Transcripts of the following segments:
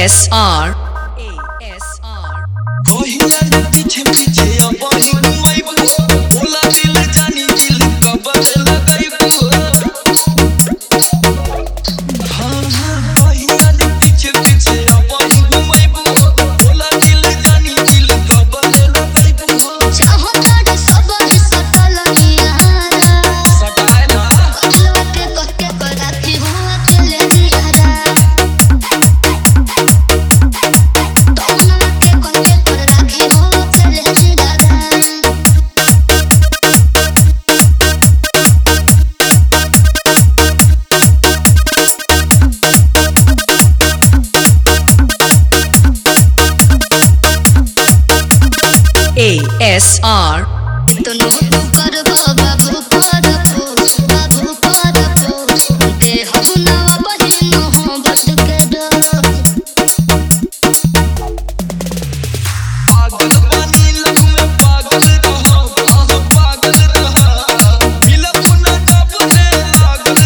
ASR कहिया पीछे पीछे अपनी घुमाइबो बोला दिल जानी दिल कबर लगाइबो हां हां कहिया पीछे पीछे अपनी घुमाइबो बोला दिल जानी दिल कबर लगाइबो चाहो तोड़ सब सटल नियारा सटाए ना लौटे करके कराती हो अकेले दियारा ASR तनु तू कर बाबू बाबू ते हम ना बहिन मोहब्बत के डर पागल बनी लग में पागल रहो पागल रहा मिलब ना जब से लागल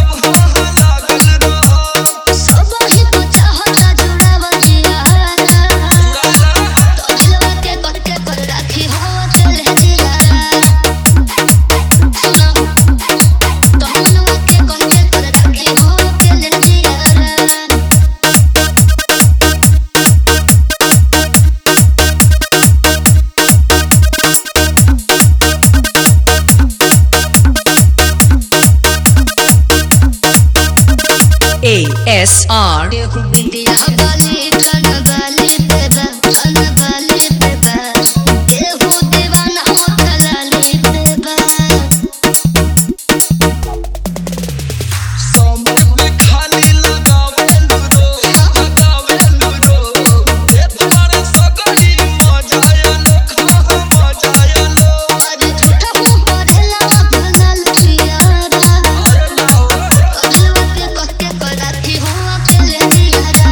रहो सब ही तो चाहता जुड़ावा जियारा तो दिलवा के करके कर राखी हो अकेले दियारा सुना तो दिलवा के करके कर राखी हो अकेले दियारा ASR देखो बिंदिया बाली खाना बाली बेबा देखो दीवाना होता लाली बेबा समर में खाली लगावेलु रो ये तुम्हारे सगरी मजा आलो अरे झूठा मुंह पढ़ेला भला लुटियारा दिलवा के करके कराती हो अकेले दियारा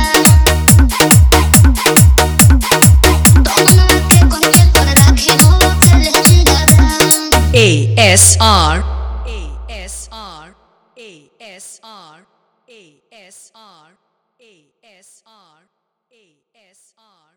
दोनों के करके कर राखी हो अकेले दियारा ASR ASR